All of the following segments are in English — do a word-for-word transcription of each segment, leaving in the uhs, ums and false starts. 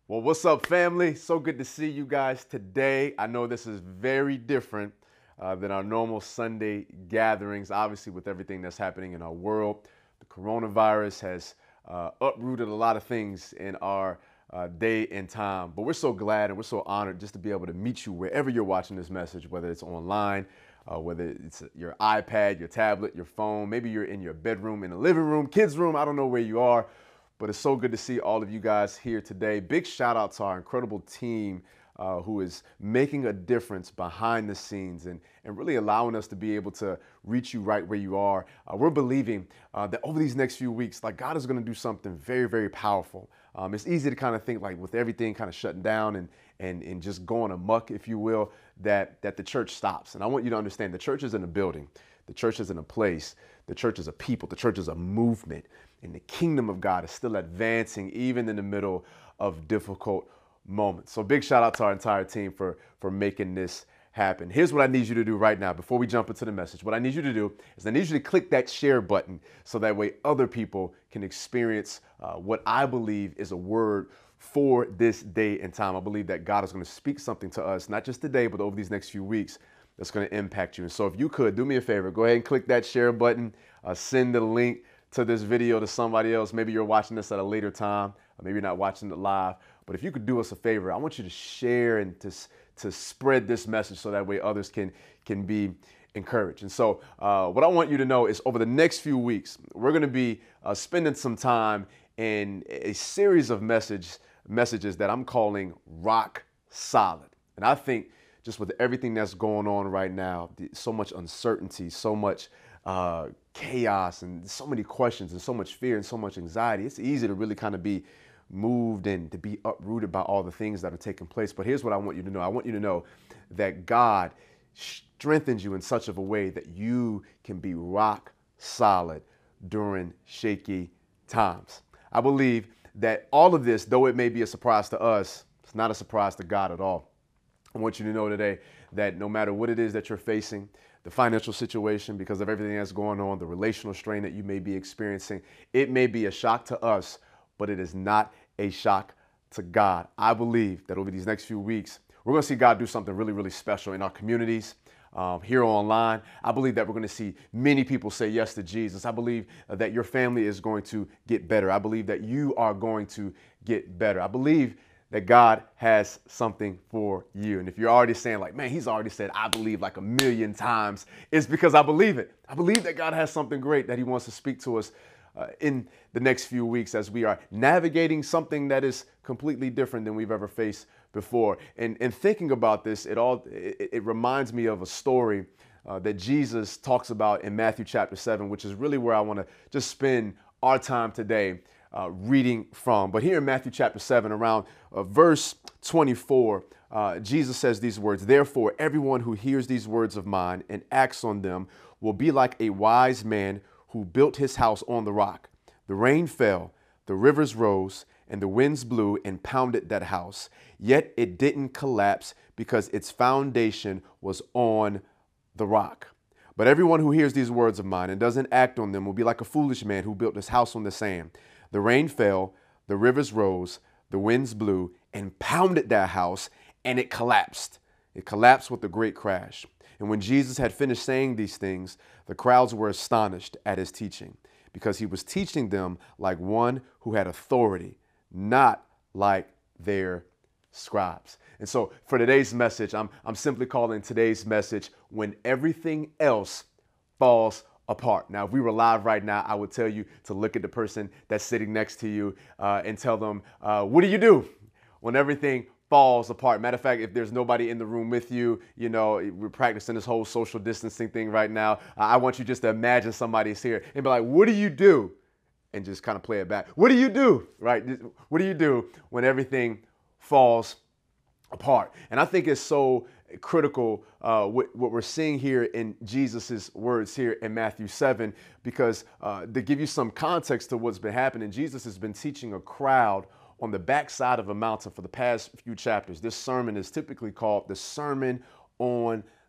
Well, what's up, family? So good to see you guys today. I know this is very different uh, than our normal Sunday gatherings, obviously, with everything that's happening in our world. The coronavirus has uh, uprooted a lot of things in our uh, day and time, but we're so glad and we're so honored just to be able to meet you wherever you're watching this message, whether it's online, uh, whether it's your iPad, your tablet, your phone, maybe you're in your bedroom, in the living room, kids' room, I don't know where you are. But it's so good to see all of you guys here today. Big shout out to our incredible team uh, who is making a difference behind the scenes and, and really allowing us to be able to reach you right where you are. Uh, we're believing uh, that over these next few weeks, like God is going to do something very, very powerful. Um, it's easy to kind of think like with everything kind of shutting down and, and, and just going amok, if you will, that, that the church stops. And I want you to understand the church isn't a building. The church isn't a place. The church is a people. The church is a movement. And the kingdom of God is still advancing even in the middle of difficult moments. So big shout out to our entire team for, for making this happen. Here's what I need you to do right now before we jump into the message. What I need you to do is I need you to click that share button so that way other people can experience uh, what I believe is a word for this day and time. I believe that God is going to speak something to us, not just today, but over these next few weeks that's going to impact you. And so if you could, do me a favor, go ahead and click that share button, uh, send the link to this video to somebody else. Maybe you're watching this at a later time, or maybe you're not watching it live. But if you could do us a favor, I want you to share and to, to spread this message so that way others can, can be encouraged. And so uh, what I want you to know is over the next few weeks, we're going to be uh, spending some time in a series of message, messages that I'm calling Rock Solid. And I think just with everything that's going on right now, so much uncertainty, so much uh, chaos and so many questions and so much fear and so much anxiety, it's easy to really kind of be moved and to be uprooted by all the things that are taking place. But here's what I want you to know. I want you to know that God strengthens you in such of a way that you can be rock solid during shaky times. I believe that all of this, though it may be a surprise to us, it's not a surprise to God at all. I want you to know today that no matter what it is that you're facing, the financial situation, because of everything that's going on, the relational strain that you may be experiencing, it may be a shock to us, but it is not a shock to God. I believe that over these next few weeks, we're going to see God do something really, really special in our communities, um, here online. I believe that we're going to see many people say yes to Jesus. I believe uh, that your family is going to get better. I believe that you are going to get better. I believe that God has something for you. And if you're already saying like, man, he's already said, I believe like a million times, it's because I believe it. I believe that God has something great that he wants to speak to us uh, in the next few weeks as we are navigating something that is completely different than we've ever faced before. And, and thinking about this, it all it, it reminds me of a story uh, that Jesus talks about in Matthew chapter seven, which is really where I want to just spend our time today. Uh, reading from. But here in Matthew chapter seven, around uh, verse twenty-four, uh, Jesus says these words, "Therefore, everyone who hears these words of mine and acts on them will be like a wise man who built his house on the rock. The rain fell, the rivers rose, and the winds blew and pounded that house. Yet it didn't collapse because its foundation was on the rock. But everyone who hears these words of mine and doesn't act on them will be like a foolish man who built his house on the sand. The rain fell, the rivers rose, the winds blew and pounded that house, and it collapsed. It collapsed with a great crash. And when Jesus had finished saying these things, the crowds were astonished at his teaching, because he was teaching them like one who had authority, not like their scribes." And so for today's message, I'm, I'm simply calling today's message, "When Everything Else Falls Apart." Now, if we were live right now, I would tell you to look at the person that's sitting next to you uh, and tell them, uh, what do you do when everything falls apart? Matter of fact, if there's nobody in the room with you, you know, we're practicing this whole social distancing thing right now. Uh, I want you just to imagine somebody's here and be like, what do you do? And just kind of play it back. What do you do, right? What do you do when everything falls apart? And I think it's so critical uh, what, what we're seeing here in Jesus's words here in Matthew seven, because uh, to give you some context to what's been happening, Jesus has been teaching a crowd on the backside of a mountain for the past few chapters. This sermon is typically called the Sermon on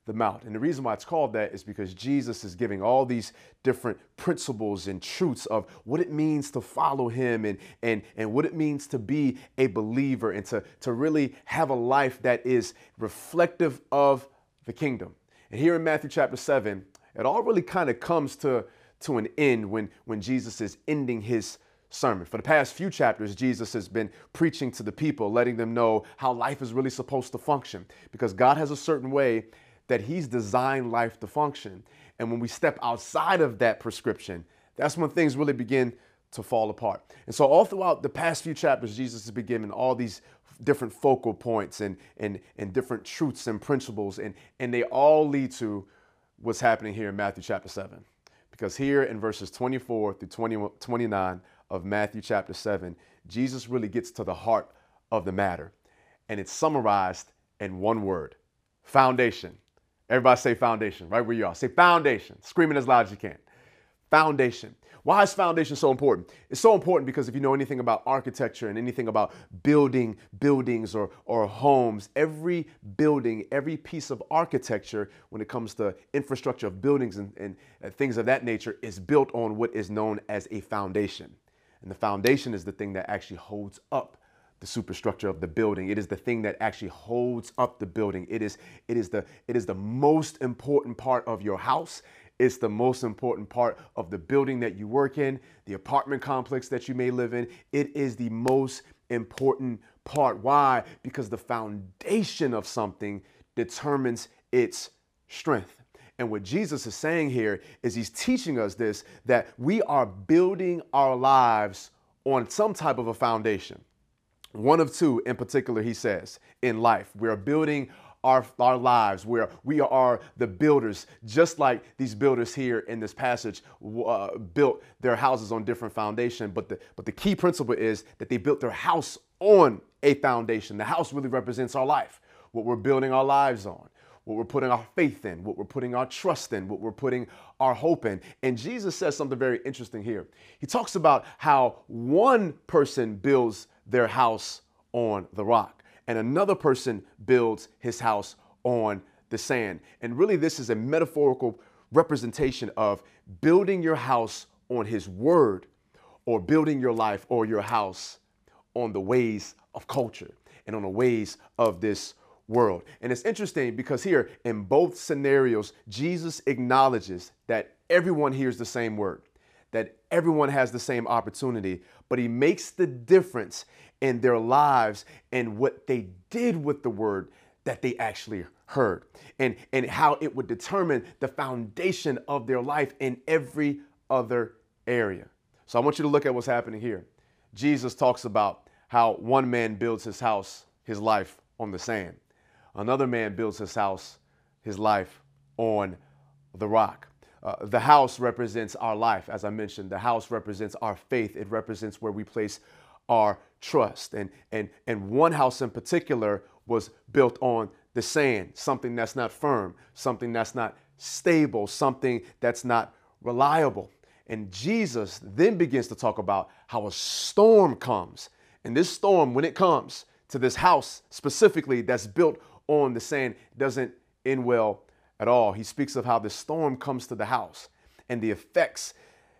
the Mount. And the reason why it's called that is because Jesus is giving all these different principles and truths of what it means to follow him and, and, and what it means to be a believer and to, to really have a life that is reflective of the kingdom. And here in Matthew chapter seven, it all really kind of comes to, to an end when, when Jesus is ending his sermon. For the past few chapters, Jesus has been preaching to the people, letting them know how life is really supposed to function, because God has a certain way that he's designed life to function. And when we step outside of that prescription, that's when things really begin to fall apart. And so all throughout the past few chapters, Jesus has been giving all these different focal points and, and, and different truths and principles, and, and they all lead to what's happening here in Matthew chapter seven. Because here in verses twenty-four through twenty, twenty-nine of Matthew chapter seven, Jesus really gets to the heart of the matter. And it's summarized in one word: foundation. Everybody say foundation, right where you are. Say foundation. Screaming as loud as you can. Foundation. Why is foundation so important? It's so important because if you know anything about architecture and anything about building buildings or, or homes, every building, every piece of architecture when it comes to infrastructure of buildings and, and, and things of that nature is built on what is known as a foundation. And the foundation is the thing that actually holds up the superstructure of the building. It is the thing that actually holds up the building. It is, it is the, it is the most important part of your house. It's the most important part of the building that you work in, the apartment complex that you may live in. It is the most important part. Why? Because the foundation of something determines its strength. And what Jesus is saying here is he's teaching us this, that we are building our lives on some type of a foundation. One of two in particular, he says, in life. We are building Our, our lives, where we are the builders, just like these builders here in this passage uh, built their houses on different foundation. But the, but the key principle is that they built their house on a foundation. The house really represents our life, what we're building our lives on, what we're putting our faith in, what we're putting our trust in, what we're putting our hope in. And Jesus says something very interesting here. He talks about how one person builds their house on the rock, and another person builds his house on the sand. And really, this is a metaphorical representation of building your house on his word, or building your life or your house on the ways of culture and on the ways of this world. And it's interesting because here in both scenarios, Jesus acknowledges that everyone hears the same word, that everyone has the same opportunity, but he makes the difference in their lives and what they did with the word that they actually heard, and, and how it would determine the foundation of their life in every other area. So I want you to look at what's happening here. Jesus talks about how one man builds his house, his life, on the sand. Another man builds his house, his life, on the rock. Uh, the house represents our life, as I mentioned. The house represents our faith. It represents where we place our trust. And, and, and one house in particular was built on the sand, something that's not firm, something that's not stable, something that's not reliable. And Jesus then begins to talk about how a storm comes. And this storm, when it comes to this house specifically that's built on the sand, doesn't end well at all. He speaks of how the storm comes to the house and the effects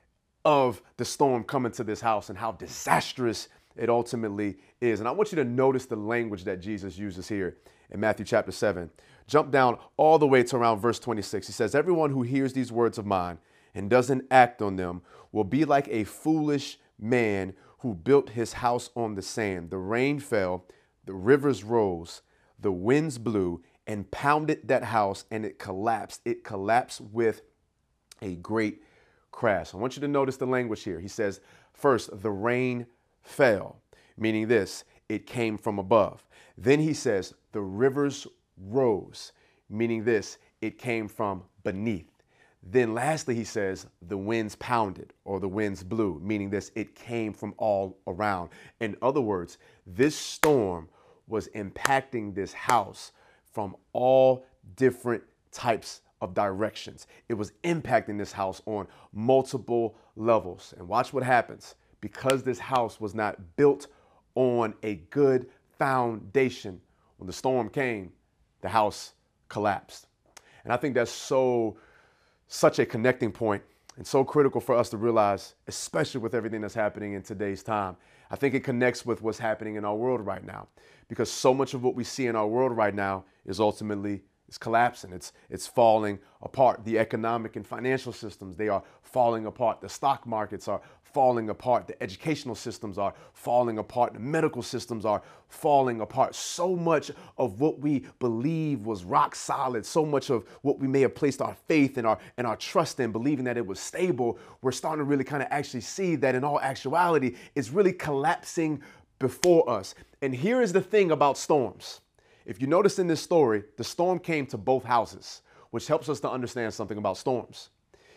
of the storm coming to this house and how disastrous it ultimately is. And I want you to notice the language that Jesus uses here in Matthew chapter seven. Jump down all the way to around verse twenty-six. He says, "Everyone who hears these words of mine and doesn't act on them will be like a foolish man who built his house on the sand. The rain fell, the rivers rose, the winds blew and pounded that house, and it collapsed. It collapsed with a great crash." I want you to notice the language here. He says, first, the rain fell, meaning this, it came from above. Then he says, the rivers rose, meaning this, it came from beneath. Then lastly, he says, the winds pounded, or the winds blew, meaning this, it came from all around. In other words, this storm was impacting this house from all different types of directions. It was impacting this house on multiple levels. And watch what happens. Because this house was not built on a good foundation, when the storm came, the house collapsed. And I think that's so, such a connecting point and so critical for us to realize, especially with everything that's happening in today's time. I think it connects with what's happening in our world right now, because so much of what we see in our world right now is ultimately it's collapsing. It's it's falling apart. The economic and financial systems, they are falling apart. The stock markets are falling apart. The educational systems are falling apart. The medical systems are falling apart. So much of what we believe was rock solid, so much of what we may have placed our faith and our and our trust in, believing that it was stable, we're starting to really kind of actually see that in all actuality, it's really collapsing before us. And here is the thing about storms. If you notice in this story, the storm came to both houses, which helps us to understand something about storms.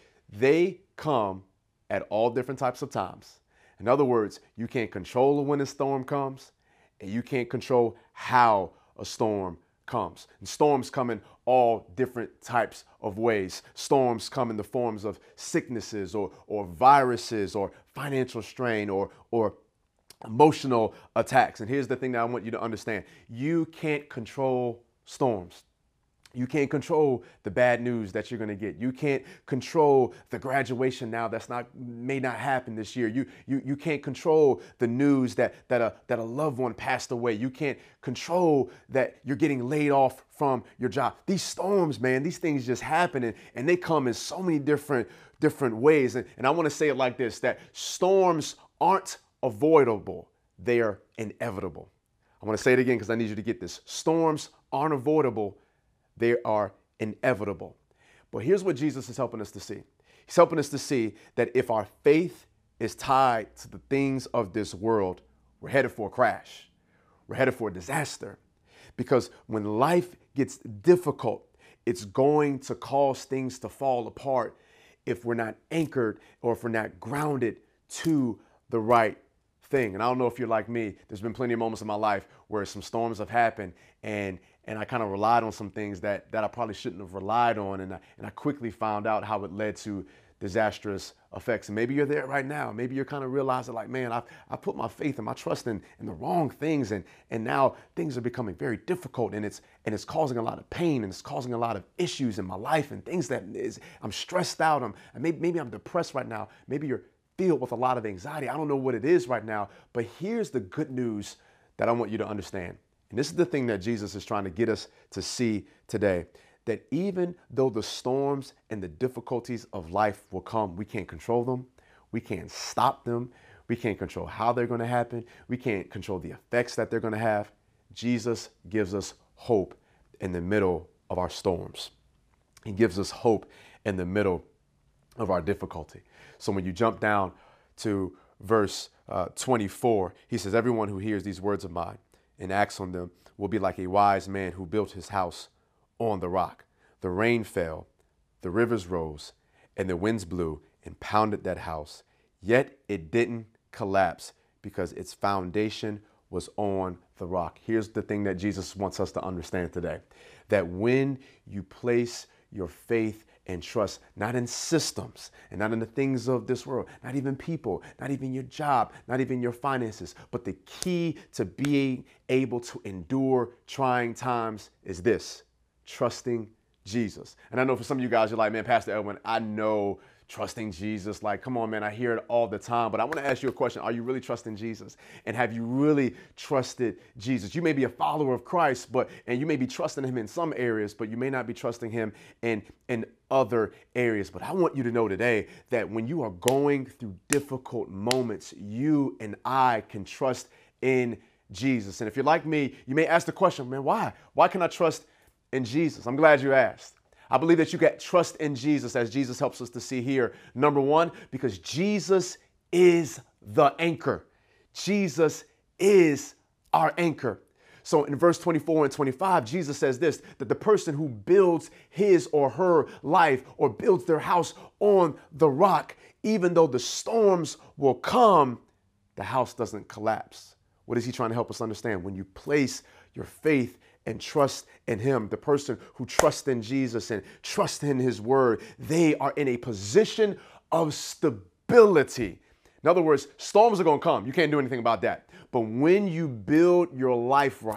They come at all different types of times. In other words, you can't control when a storm comes, and you can't control how a storm comes. And storms come in all different types of ways. Storms come in the forms of sicknesses or, or viruses or financial strain or, or emotional attacks. And here's the thing that I want you to understand. You can't control storms. You can't control the bad news that you're going to get. You can't control the graduation now that's not may not happen this year. You you you can't control the news that that a that a loved one passed away. You can't control that you're getting laid off from your job. These storms, man, these things just happen, and, and they come in so many different different ways. And, and I want to say it like this, that storms aren't avoidable. They are inevitable. I want to say it again because I need you to get this. Storms aren't avoidable. They are inevitable. But here's what Jesus is helping us to see. He's helping us to see that if our faith is tied to the things of this world, we're headed for a crash. We're headed for a disaster. Because when life gets difficult, it's going to cause things to fall apart if we're not anchored or if we're not grounded to the right thing. And I don't know if you're like me, there's been plenty of moments in my life where some storms have happened and and I kind of relied on some things that that I probably shouldn't have relied on, and I, and I quickly found out how it led to disastrous effects. And maybe you're there right now. Maybe you're kind of realizing like, man, I I put my faith and my trust in, in the wrong things, and and now things are becoming very difficult, and it's and it's causing a lot of pain, and it's causing a lot of issues in my life, and things that is I'm stressed out. I'm maybe maybe I'm depressed right now. Maybe you're filled with a lot of anxiety. I don't know what it is right now, but here's the good news that I want you to understand. And this is the thing that Jesus is trying to get us to see today, that even though the storms and the difficulties of life will come, we can't control them. We can't stop them. We can't control how they're going to happen. We can't control the effects that they're going to have. Jesus gives us hope in the middle of our storms. He gives us hope in the middle of our difficulty. So when you jump down to verse uh, twenty-four, he says, everyone who hears these words of mine and acts on them will be like a wise man who built his house on the rock. The rain fell, the rivers rose, and the winds blew and pounded that house. Yet it didn't collapse because its foundation was on the rock. Here's the thing that Jesus wants us to understand today, that when you place your faith and trust, not in systems and not in the things of this world, not even people, not even your job, not even your finances, but the key to being able to endure trying times is this: trusting Jesus. And I know for some of you guys, you're like, man, Pastor Edwin, I know trusting Jesus, like, come on, man, I hear it all the time. But I want to ask you a question. Are you really trusting Jesus? And have you really trusted Jesus? You may be a follower of Christ, but and you may be trusting him in some areas, but you may not be trusting him in, in other areas. But I want you to know today that when you are going through difficult moments, you and I can trust in Jesus. And if you're like me, you may ask the question, man, why? Why can I trust in Jesus? I'm glad you asked. I believe that you get trust in Jesus, as Jesus helps us to see here. Number one, because Jesus is the anchor. Jesus is our anchor. So in verse twenty-four and twenty-five, Jesus says this, that the person who builds his or her life or builds their house on the rock, even though the storms will come, the house doesn't collapse. What is he trying to help us understand? When you place your faith and trust in him, the person who trusts in Jesus and trusts in his word, they are in a position of stability. In other words, storms are going to come. You can't do anything about that. But when you build your life right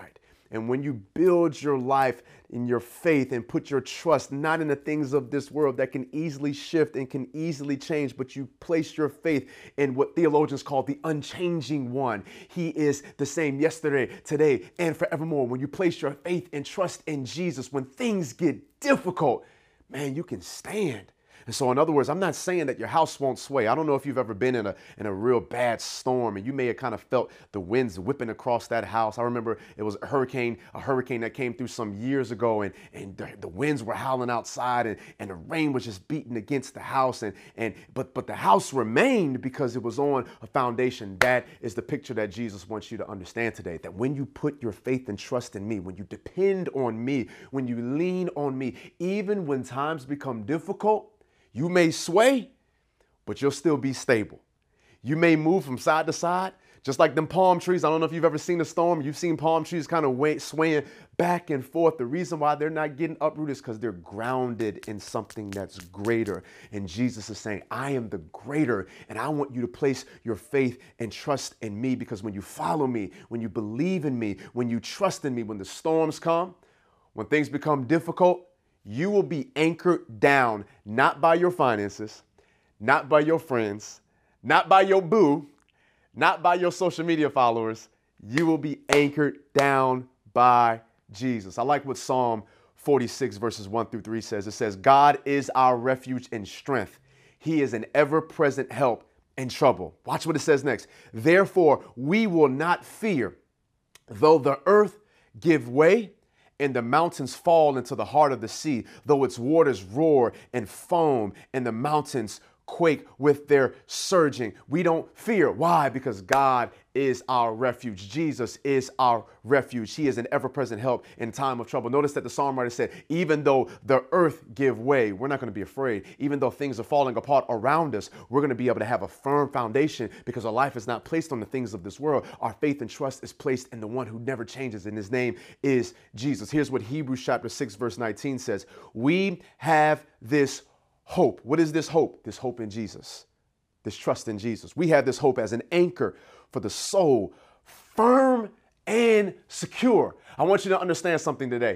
And when you build your life in your faith and put your trust not in the things of this world that can easily shift and can easily change, but you place your faith in what theologians call the unchanging one. He is the same yesterday, today, and forevermore. When you place your faith and trust in Jesus, when things get difficult, man, you can stand. And so in other words, I'm not saying that your house won't sway. I don't know if you've ever been in a in a real bad storm and you may have kind of felt the winds whipping across that house. I remember it was a hurricane, a hurricane that came through some years ago, and, and the, the winds were howling outside, and, and the rain was just beating against the house. And and but but the house remained because it was on a foundation. That is the picture that Jesus wants you to understand today. That when you put your faith and trust in me, when you depend on me, when you lean on me, even when times become difficult, you may sway, but you'll still be stable. You may move from side to side, just like them palm trees. I don't know if you've ever seen a storm. You've seen palm trees kind of swaying back and forth. The reason why they're not getting uprooted is because they're grounded in something that's greater. And Jesus is saying, I am the greater, and I want you to place your faith and trust in me, because when you follow me, when you believe in me, when you trust in me, when the storms come, when things become difficult, you will be anchored down, not by your finances, not by your friends, not by your boo, not by your social media followers. You will be anchored down by Jesus. I like what Psalm forty-six verses one through three says. It says, God is our refuge and strength. He is an ever-present help in trouble. Watch what it says next. Therefore, we will not fear, though the earth give way and the mountains fall into the heart of the sea, though its waters roar and foam and the mountains quake with their surging. We don't fear. Why? Because God is our refuge. Jesus is our refuge. He is an ever-present help in time of trouble. Notice that the psalm writer said, even though the earth give way, we're not going to be afraid. Even though things are falling apart around us, we're going to be able to have a firm foundation, because our life is not placed on the things of this world. Our faith and trust is placed in the one who never changes, and his name is Jesus. Here's what Hebrews chapter six, verse nineteen says. We have this hope. What is this hope? This hope in Jesus, this trust in Jesus. We have this hope as an anchor for the soul, firm and secure. I want you to understand something today.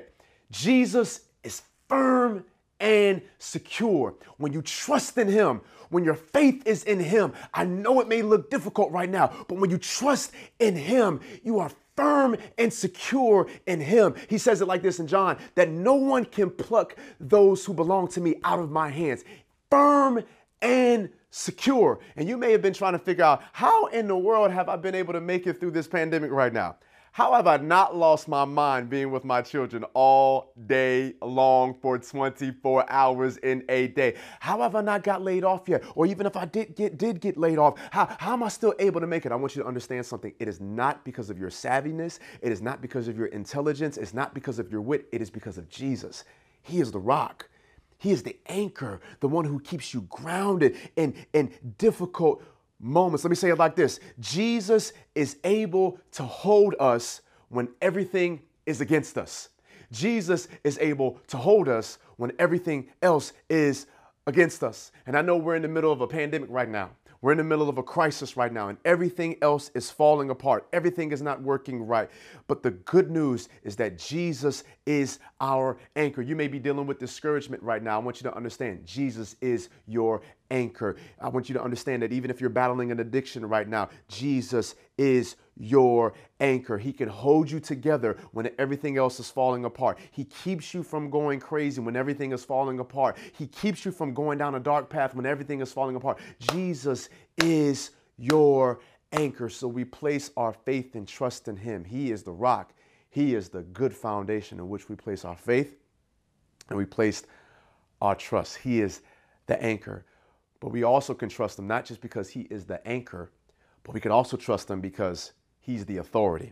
Jesus is firm and secure. When you trust in him, when your faith is in him, I know it may look difficult right now, but when you trust in him, you are firm and secure in him. He says it like this in John, that no one can pluck those who belong to me out of my hands. Firm and secure. And you may have been trying to figure out, how in the world have I been able to make it through this pandemic right now? How have I not lost my mind being with my children all day long for twenty-four hours in a day? How have I not got laid off yet? Or even if I did get did get laid off, how, how am I still able to make it? I want you to understand something. It is not because of your savviness. It is not because of your intelligence. It's not because of your wit. It is because of Jesus. He is the rock. He is the anchor, the one who keeps you grounded in, in difficult moments. Let me say it like this. Jesus is able to hold us when everything is against us. Jesus is able to hold us when everything else is against us. And I know we're in the middle of a pandemic right now. We're in the middle of a crisis right now, and everything else is falling apart. Everything is not working right. But the good news is that Jesus is our anchor. You may be dealing with discouragement right now. I want you to understand Jesus is your anchor. I want you to understand that even if you're battling an addiction right now, Jesus is your anchor. He can hold you together when everything else is falling apart. He keeps you from going crazy when everything is falling apart. He keeps you from going down a dark path when everything is falling apart. Jesus is your anchor. So we place our faith and trust in him. He is the rock. He is the good foundation in which we place our faith and we place our trust. He is the anchor. But we also can trust him not just because he is the anchor, but we can also trust him because he's the authority.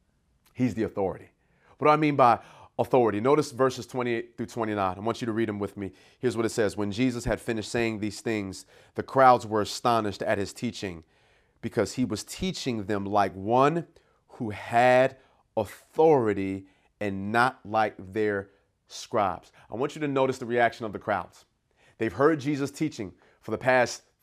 He's the authority. What do I mean by authority? Notice verses twenty-eight through twenty-nine. I want you to read them with me. Here's what it says. When Jesus had finished saying these things, the crowds were astonished at his teaching, because he was teaching them like one who had authority and not like their scribes. I want you to notice the reaction of the crowds. They've heard Jesus teaching for the past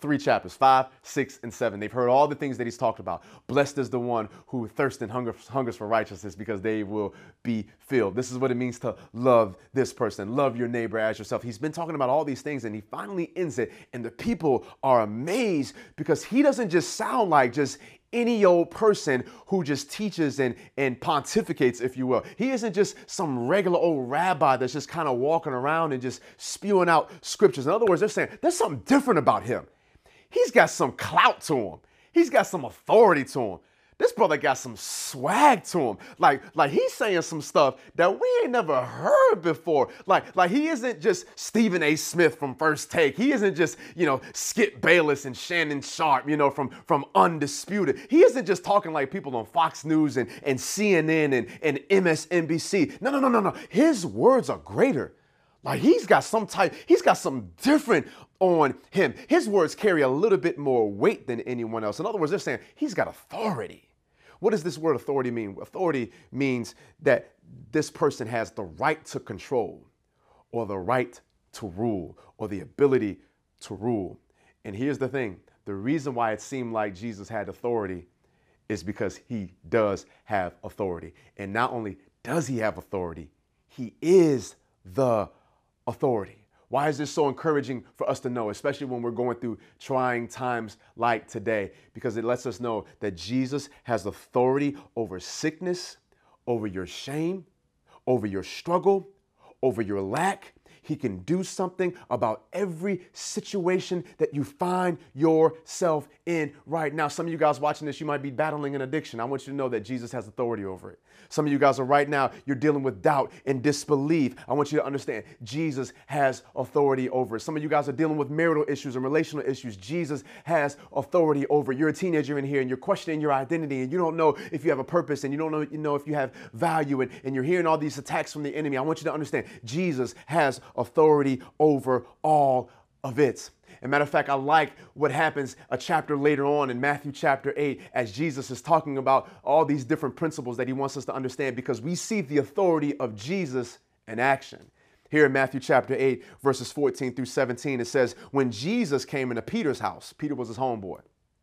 three chapters, five, six, and seven. They've heard all the things that he's talked about. Blessed is the one who thirsts and hunger, hungers for righteousness, because they will be filled. This is what it means to love this person. Love your neighbor as yourself. He's been talking about all these things, and he finally ends it. And the people are amazed because he doesn't just sound like just any old person who just teaches and, and pontificates, if you will. He isn't just some regular old rabbi that's just kind of walking around and just spewing out scriptures. In other words, they're saying there's something different about him. He's got some clout to him. He's got some authority to him. This brother got some swag to him. Like, like he's saying some stuff that we ain't never heard before. Like, like he isn't just Stephen A. Smith from First Take. He isn't just, you know, Skip Bayless and Shannon Sharp, you know, from, from Undisputed. He isn't just talking like people on Fox News and, and C N N and, and M S N B C. No, no, no, no, no. His words are greater. Like he's got some type, he's got something different on him. His words carry a little bit more weight than anyone else. In other words, they're saying he's got authority. What does this word authority mean? Authority means that this person has the right to control, or the right to rule, or the ability to rule. And here's the thing. The reason why it seemed like Jesus had authority is because he does have authority. And not only does he have authority, he is the authority. Why is this so encouraging for us to know, especially when we're going through trying times like today? Because it lets us know that Jesus has authority over sickness, over your shame, over your struggle, over your lack. He can do something about every situation that you find yourself in right now. Some of you guys watching this, you might be battling an addiction. I want you to know that Jesus has authority over it. Some of you guys are right now, you're dealing with doubt and disbelief. I want you to understand Jesus has authority over it. Some of you guys are dealing with marital issues and relational issues. Jesus has authority over it. You're a teenager in here and you're questioning your identity and you don't know if you have a purpose and you don't know, you know if you have value, and, and you're hearing all these attacks from the enemy. I want you to understand Jesus has authority over all of it. As a matter of fact, I like what happens a chapter later on in Matthew chapter eight, as Jesus is talking about all these different principles that he wants us to understand, because we see the authority of Jesus in action. Here in Matthew chapter eight, verses fourteen through seventeen, it says, when Jesus came into Peter's house, Peter was his homeboy,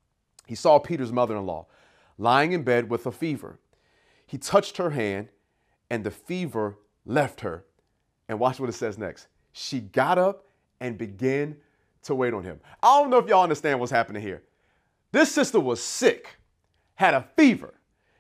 he saw Peter's mother-in-law lying in bed with a fever. He touched her hand and the fever left her. And watch what it says next. She got up and began to wait on him. I don't know if y'all understand what's happening here. This sister was sick, had a fever.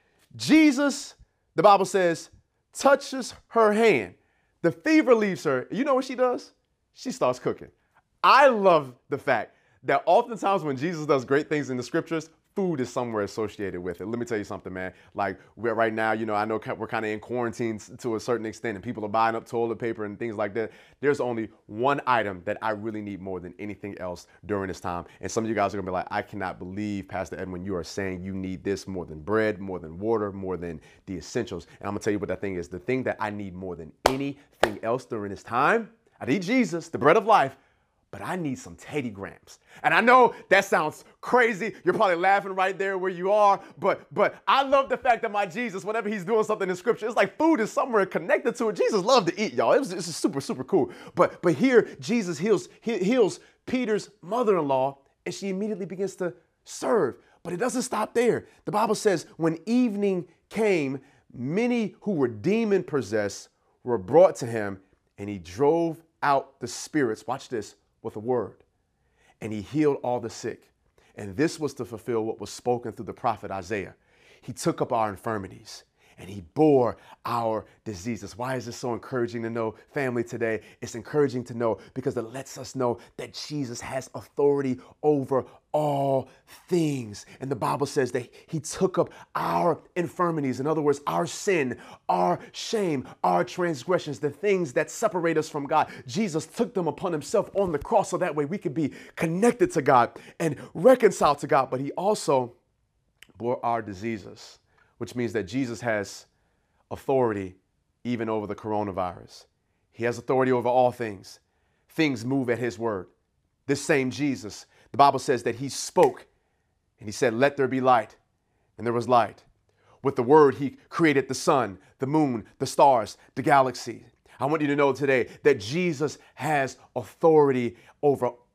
Jesus, the Bible says, touches her hand. The fever leaves her. You know what she does? She starts cooking. I love the fact that oftentimes when Jesus does great things in the scriptures, food is somewhere associated with it. Let me tell you something, man. Like we're right now, you know, I know we're kind of in quarantine to a certain extent and people are buying up toilet paper and things like that. There's only one item that I really need more than anything else during this time. And some of you guys are gonna be like, I cannot believe, Pastor Edwin, you are saying you need this more than bread, more than water, more than the essentials. And I'm gonna tell you what that thing is. The thing that I need more than anything else during this time, I need Jesus, the bread of life, but I need some Teddy Grahams. And I know that sounds crazy. You're probably laughing right there where you are, but but I love the fact that my Jesus, whenever he's doing something in scripture, it's like food is somewhere connected to it. Jesus loved to eat, y'all. It was, this is super, super cool. But but here, Jesus heals, he, heals Peter's mother-in-law, and she immediately begins to serve. But it doesn't stop there. The Bible says, when evening came, many who were demon-possessed were brought to him, and he drove out the spirits. Watch this. With a word, and he healed all the sick. And this was to fulfill what was spoken through the prophet Isaiah. He took up our infirmities and he bore our diseases. Why is this so encouraging to know, family, today? It's encouraging to know because it lets us know that Jesus has authority over all things. And the Bible says that he took up our infirmities. In other words, our sin, our shame, our transgressions, the things that separate us from God. Jesus took them upon himself on the cross so that way we could be connected to God and reconciled to God. But he also bore our diseases, which means that Jesus has authority even over the coronavirus. He has authority over all things. Things move at his word. This same Jesus, the Bible says that he spoke and he said, let there be light. And there was light. With the word, he created the sun, the moon, the stars, the galaxy. I want you to know today that Jesus has authority over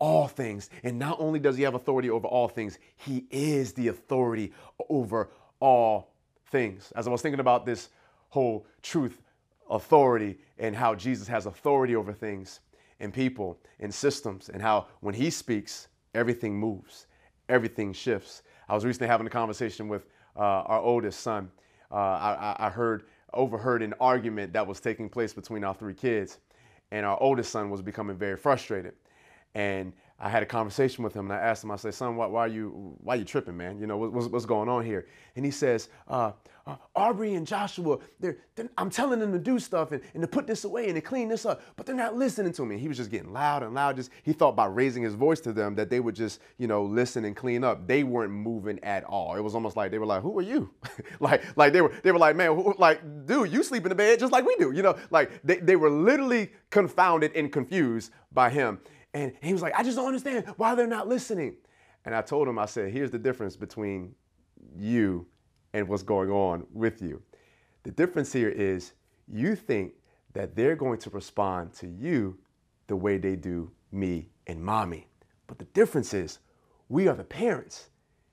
all things. And not only does he have authority over all things, he is the authority over all things. As I was thinking about this whole truth, authority, and how Jesus has authority over things and people and systems, and how when he speaks, everything moves, everything shifts. I was recently having a conversation with uh, our oldest son. Uh, I, I heard, overheard an argument that was taking place between our three kids, and our oldest son was becoming very frustrated. And I had a conversation with him, and I asked him, I said, son, why, why are you, why are you tripping, man? You know, what, what's, what's going on here? And he says, uh, uh, Aubrey and Joshua, they're, they're, I'm telling them to do stuff and, and to put this away and to clean this up, but they're not listening to me. He was just getting loud and loud. Just, he thought by raising his voice to them that they would just, you know, listen and clean up. They weren't moving at all. It was almost like they were like, who are you? like, like they were, they were like, man, who, like, dude, you sleep in the bed just like we do. You know, like they, they were literally confounded and confused by him. And he was like, I just don't understand why they're not listening. And I told him, I said, here's the difference between you and what's going on with you. The difference here is you think that they're going to respond to you the way they do me and mommy. But the difference is we are the parents.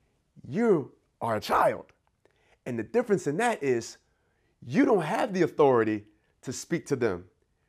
You are a child. And the difference in that is you don't have the authority to speak to them.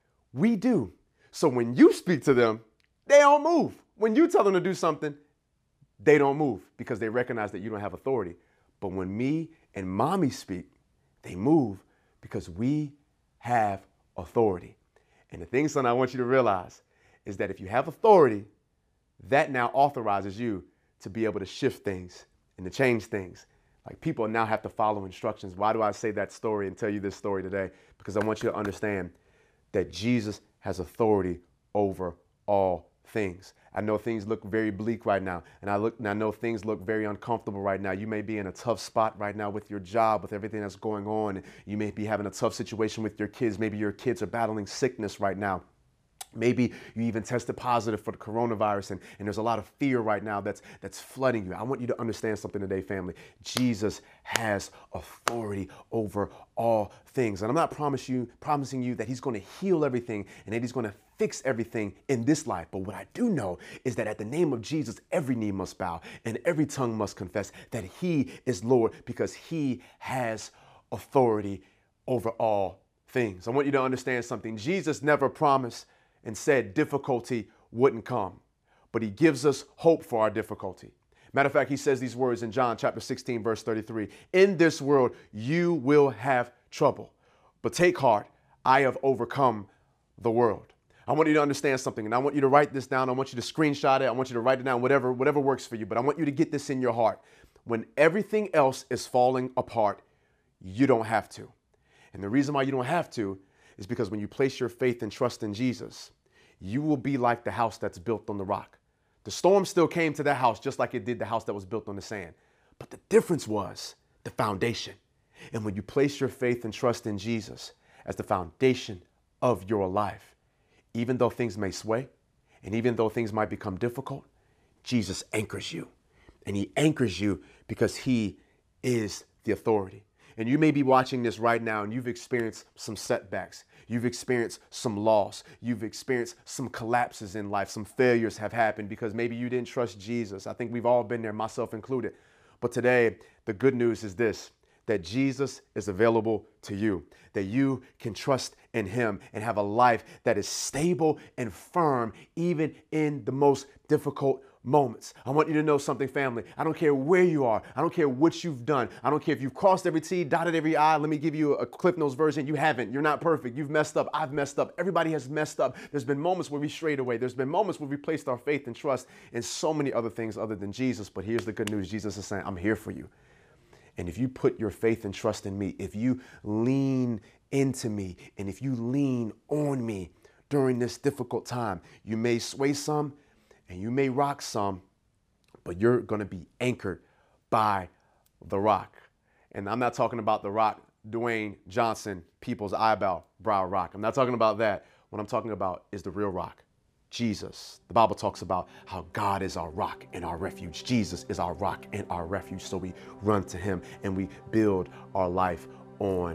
We do. So when you speak to them, they don't move. When you tell them to do something, they don't move because they recognize that you don't have authority. But when me and mommy speak, they move because we have authority. And the thing, son, I want you to realize is that if you have authority, that now authorizes you to be able to shift things and to change things. Like people now have to follow instructions. Why do I say that story and tell you this story today? Because I want you to understand that Jesus has authority over all things. I know things look very bleak right now, and I look and I know things look very uncomfortable right now. You may be in a tough spot right now with your job, with everything that's going on. You may be having a tough situation with your kids. Maybe your kids are battling sickness right now. Maybe you even tested positive for the coronavirus, and, and there's a lot of fear right now that's that's flooding you. I want you to understand something today, family. Jesus has authority over all things. And I'm not promise you, promising you that he's going to heal everything and that he's going to fix everything in this life. But what I do know is that at the name of Jesus, every knee must bow and every tongue must confess that he is Lord because he has authority over all things. I want you to understand something. Jesus never promised and said difficulty wouldn't come, but he gives us hope for our difficulty. Matter of fact, he says these words in John chapter sixteen, verse thirty-three. In this world, you will have trouble, but take heart. I have overcome the world. I want you to understand something, and I want you to write this down. I want you to screenshot it. I want you to write it down, whatever, whatever works for you. But I want you to get this in your heart. When everything else is falling apart, you don't have to. And the reason why you don't have to is because when you place your faith and trust in Jesus, you will be like the house that's built on the rock. The storm still came to that house just like it did the house that was built on the sand. But the difference was the foundation. And when you place your faith and trust in Jesus as the foundation of your life, even though things may sway and even though things might become difficult, Jesus anchors you. And he anchors you because he is the authority. And you may be watching this right now and you've experienced some setbacks. You've experienced some loss. You've experienced some collapses in life. Some failures have happened because maybe you didn't trust Jesus. I think we've all been there, myself included. But today, the good news is this, that Jesus is available to you, that you can trust in him and have a life that is stable and firm, even in the most difficult moments. I want you to know something, family. I don't care where you are. I don't care what you've done. I don't care if you've crossed every T, dotted every I. Let me give you a Cliff Notes version. You haven't. You're not perfect. You've messed up. I've messed up. Everybody has messed up. There's been moments where we strayed away. There's been moments where we placed our faith and trust in so many other things other than Jesus. But here's the good news. Jesus is saying, I'm here for you. And if you put your faith and trust in me, if you lean into me, and if you lean on me during this difficult time, you may sway some and you may rock some, but you're going to be anchored by the rock. And I'm not talking about the rock, Dwayne Johnson, people's eyebrow brow rock. I'm not talking about that. What I'm talking about is the real rock, Jesus. The Bible talks about how God is our rock and our refuge. Jesus is our rock and our refuge. So we run to him and we build our life on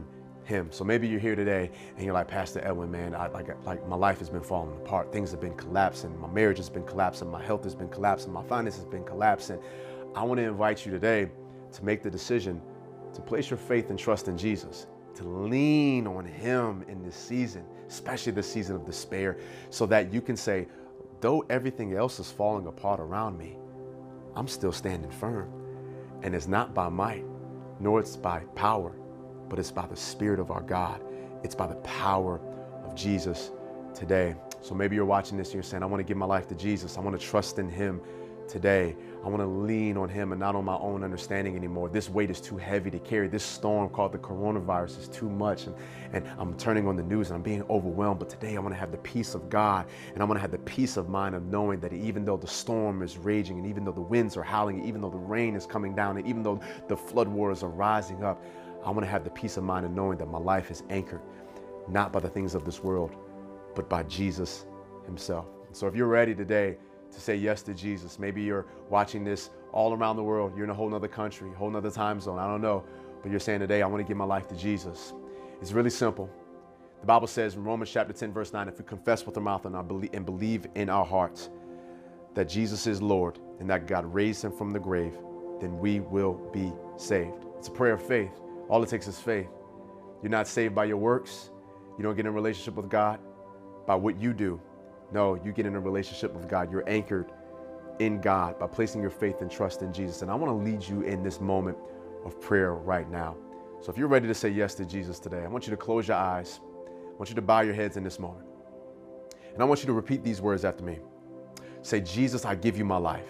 him. So maybe you're here today and you're like, Pastor Edwin, man, I, like, like my life has been falling apart. Things have been collapsing. My marriage has been collapsing. My health has been collapsing. My finances have been collapsing. I want to invite you today to make the decision to place your faith and trust in Jesus, to lean on him in this season, especially the season of despair, so that you can say, though everything else is falling apart around me, I'm still standing firm. And it's not by might, nor it's by power, but it's by the Spirit of our God. It's by the power of Jesus today. So maybe you're watching this and you're saying, I want to give my life to Jesus. I want to trust in him today. I want to lean on him and not on my own understanding anymore. This weight is too heavy to carry. This storm called the coronavirus is too much. And, and I'm turning on the news and I'm being overwhelmed. But today I want to have the peace of God, and I want to have the peace of mind of knowing that even though the storm is raging, and even though the winds are howling, even though the rain is coming down, and even though the flood waters are rising up, I want to have the peace of mind of knowing that my life is anchored not by the things of this world, but by Jesus himself. So if you're ready today to say yes to Jesus, maybe you're watching this all around the world, you're in a whole nother country, whole nother time zone, I don't know, but you're saying today, I want to give my life to Jesus. It's really simple. The Bible says in Romans chapter ten, verse nine, if we confess with our mouth and, our believe, and believe in our hearts that Jesus is Lord and that God raised him from the grave, then we will be saved. It's a prayer of faith. All it takes is faith. You're not saved by your works. You don't get in a relationship with God by what you do. No, you get in a relationship with God. You're anchored in God by placing your faith and trust in Jesus. And I want to lead you in this moment of prayer right now. So if you're ready to say yes to Jesus today, I want you to close your eyes. I want you to bow your heads in this moment. And I want you to repeat these words after me. Say, Jesus, I give you my life.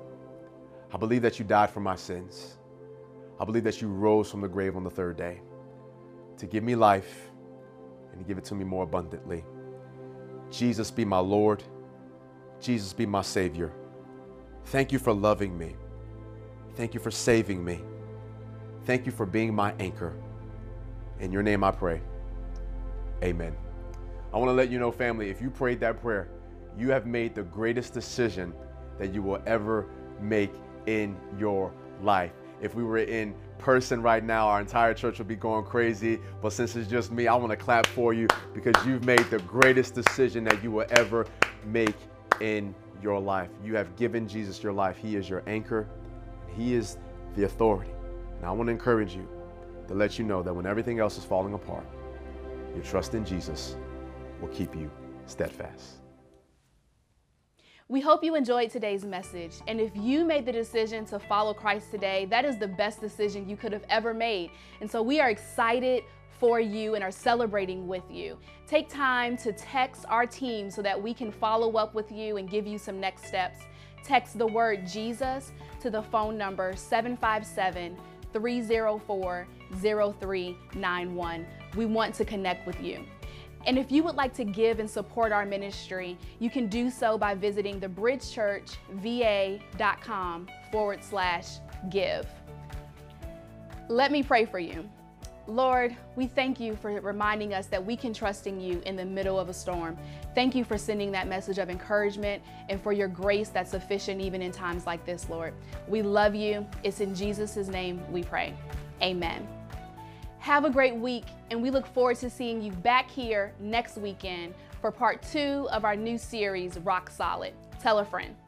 I believe that you died for my sins. I believe that you rose from the grave on the third day to give me life and to give it to me more abundantly. Jesus, be my Lord. Jesus, be my Savior. Thank you for loving me. Thank you for saving me. Thank you for being my anchor. In your name I pray. Amen. I want to let you know, family, if you prayed that prayer, you have made the greatest decision that you will ever make in your life. If we were in person right now, our entire church would be going crazy. But since it's just me, I want to clap for you because you've made the greatest decision that you will ever make in your life. You have given Jesus your life. He is your anchor. He is the authority. And I want to encourage you to let you know that when everything else is falling apart, your trust in Jesus will keep you steadfast. We hope you enjoyed today's message. And if you made the decision to follow Christ today, that is the best decision you could have ever made. And so we are excited for you and are celebrating with you. Take time to text our team so that we can follow up with you and give you some next steps. Text the word Jesus to the phone number seven five seven, three zero four, zero three nine one. We want to connect with you. And if you would like to give and support our ministry, you can do so by visiting thebridgechurchva.com forward slash give. Let me pray for you. Lord, we thank you for reminding us that we can trust in you in the middle of a storm. Thank you for sending that message of encouragement and for your grace that's sufficient even in times like this, Lord. We love you. It's in Jesus' name we pray. Amen. Have a great week, and we look forward to seeing you back here next weekend for part two of our new series, Rock Solid. Tell a friend.